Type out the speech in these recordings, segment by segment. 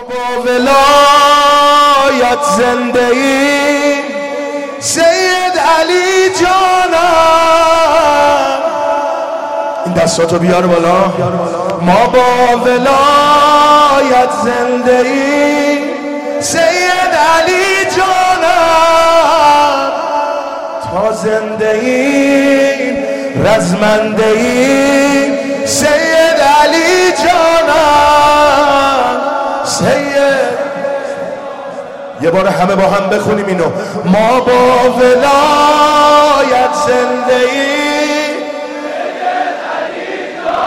با ولایت زنده ای سید علی جانم. این دستاتو بیار بالا. ما با ولایت زنده ای سید علی جانم. تا زنده ایم رزمنده ایم سید علی جانم. سید یه بار همه با هم بخونیم اینو. ما با ولایت زنده ایم سید علی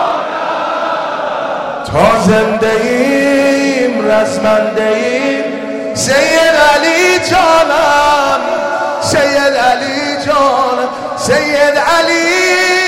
جانم. تا زنده ایم رزمنده ایم سید علی جانم. سید علی جانم. سید علی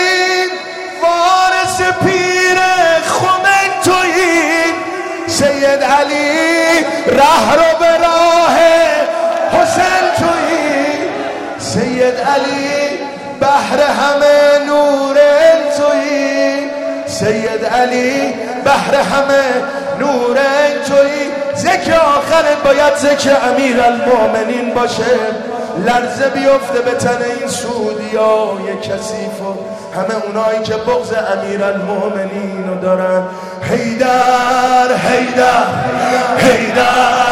وارث پیر خمین تویی. سید علی ره رو به راه حسین تویی. سید علی بحر همه نور تویی. سید علی بحر همه نور تویی. ذکر آخرت باید ذکر امیرالمومنین باشه. لرزه بیفته به تن این سعودیای کثیف و همه اونایی که بغض امیرالمومنین رو دارن. حیدر حیدر حیدر